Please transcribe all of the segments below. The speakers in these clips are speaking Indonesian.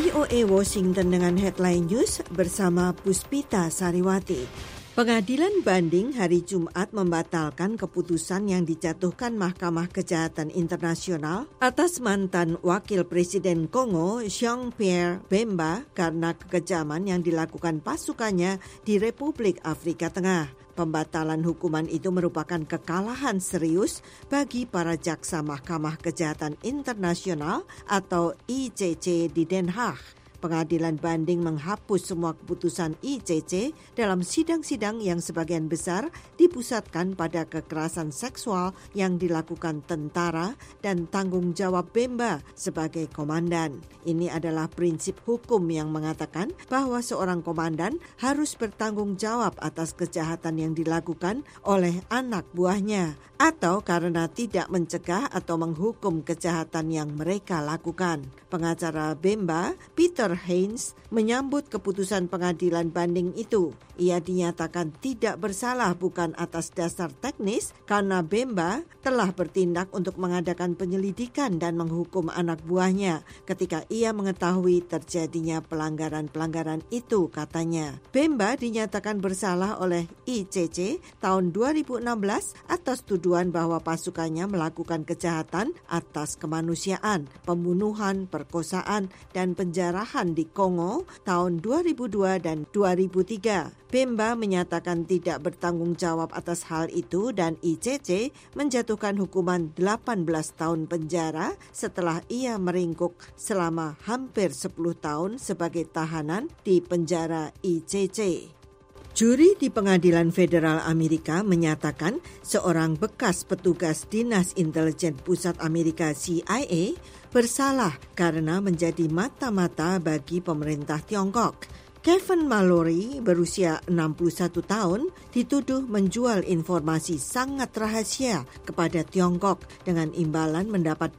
VOA Washington dengan headline news bersama Puspita Sariwati. Pengadilan banding hari Jumat membatalkan keputusan yang dijatuhkan Mahkamah Kejahatan Internasional atas mantan Wakil Presiden Kongo Jean-Pierre Bemba karena kekejaman yang dilakukan pasukannya di Republik Afrika Tengah. Pembatalan hukuman itu merupakan kekalahan serius bagi para jaksa Mahkamah Kejahatan Internasional atau ICC di Den Haag. Pengadilan banding menghapus semua keputusan ICC dalam sidang-sidang yang sebagian besar dipusatkan pada kekerasan seksual yang dilakukan tentara dan tanggung jawab Bemba sebagai komandan. Ini adalah prinsip hukum yang mengatakan bahwa seorang komandan harus bertanggung jawab atas kejahatan yang dilakukan oleh anak buahnya atau karena tidak mencegah atau menghukum kejahatan yang mereka lakukan. Pengacara Bemba, Peter Haynes, menyambut keputusan pengadilan banding itu. Ia dinyatakan tidak bersalah bukan atas dasar teknis karena Bemba telah bertindak untuk mengadakan penyelidikan dan menghukum anak buahnya ketika ia mengetahui terjadinya pelanggaran-pelanggaran itu, katanya. Bemba dinyatakan bersalah oleh ICC tahun 2016 atas tuduhan bahwa pasukannya melakukan kejahatan atas kemanusiaan, pembunuhan, perkosaan, dan penjarahan di Kongo tahun 2002 dan 2003. Bemba menyatakan tidak bertanggung jawab atas hal itu dan ICC menjatuhkan hukuman 18 tahun penjara setelah ia meringkuk selama hampir 10 tahun sebagai tahanan di penjara ICC. Juri di Pengadilan Federal Amerika menyatakan seorang bekas petugas Dinas Intelijen Pusat Amerika CIA bersalah karena menjadi mata-mata bagi pemerintah Tiongkok. Kevin Mallory berusia 61 tahun dituduh menjual informasi sangat rahasia kepada Tiongkok dengan imbalan mendapat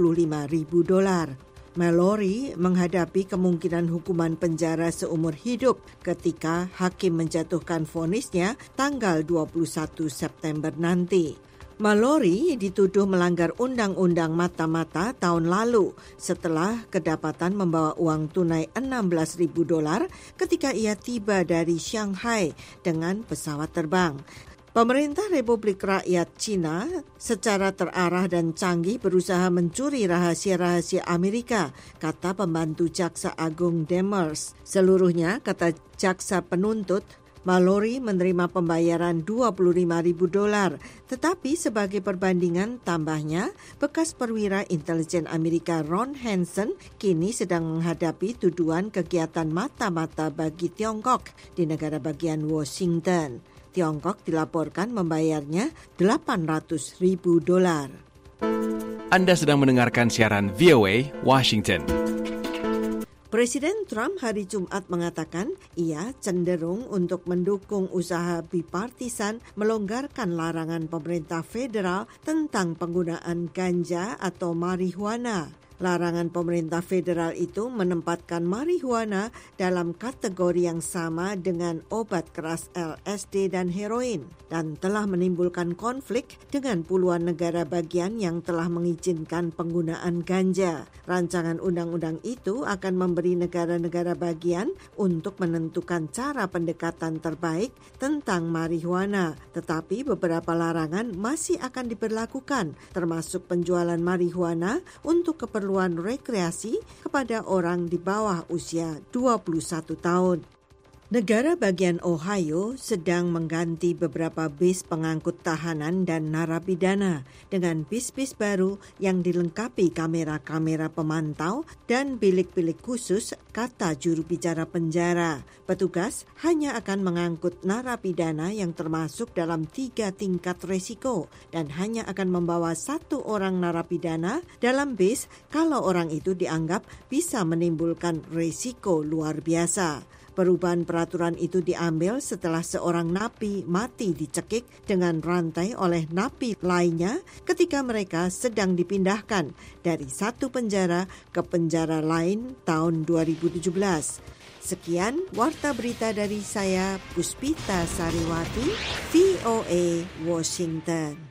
$25,000. Mallory menghadapi kemungkinan hukuman penjara seumur hidup ketika hakim menjatuhkan vonisnya tanggal 21 September nanti. Mallory dituduh melanggar undang-undang mata-mata tahun lalu setelah kedapatan membawa uang tunai $16,000 ketika ia tiba dari Shanghai dengan pesawat terbang. Pemerintah Republik Rakyat Cina secara terarah dan canggih berusaha mencuri rahasia-rahasia Amerika, kata pembantu Jaksa Agung Demers. Seluruhnya, kata jaksa penuntut, Mallory menerima pembayaran $25,000, tetapi sebagai perbandingan tambahnya, bekas perwira intelijen Amerika Ron Hansen kini sedang menghadapi tuduhan kegiatan mata-mata bagi Tiongkok di negara bagian Washington. Tiongkok dilaporkan membayarnya $800,000. Anda sedang mendengarkan siaran VOA Washington. Presiden Trump hari Jumat mengatakan ia cenderung untuk mendukung usaha bipartisan melonggarkan larangan pemerintah federal tentang penggunaan ganja atau marihuana. Larangan pemerintah federal itu menempatkan marihuana dalam kategori yang sama dengan obat keras LSD dan heroin dan telah menimbulkan konflik dengan puluhan negara bagian yang telah mengizinkan penggunaan ganja. Rancangan undang-undang itu akan memberi negara-negara bagian untuk menentukan cara pendekatan terbaik tentang marihuana, tetapi beberapa larangan masih akan diberlakukan, termasuk penjualan marihuana untuk keperluan rekreasi kepada orang di bawah usia 21 tahun. Negara bagian Ohio sedang mengganti beberapa bis pengangkut tahanan dan narapidana dengan bis-bis baru yang dilengkapi kamera-kamera pemantau dan bilik-bilik khusus, kata juru bicara penjara. Petugas hanya akan mengangkut narapidana yang termasuk dalam 3 tingkat resiko dan hanya akan membawa 1 orang narapidana dalam bis kalau orang itu dianggap bisa menimbulkan resiko luar biasa. Perubahan peraturan itu diambil setelah seorang napi mati dicekik dengan rantai oleh napi lainnya ketika mereka sedang dipindahkan dari satu penjara ke penjara lain tahun 2017. Sekian warta berita dari saya, Puspita Sariwati, VOA Washington.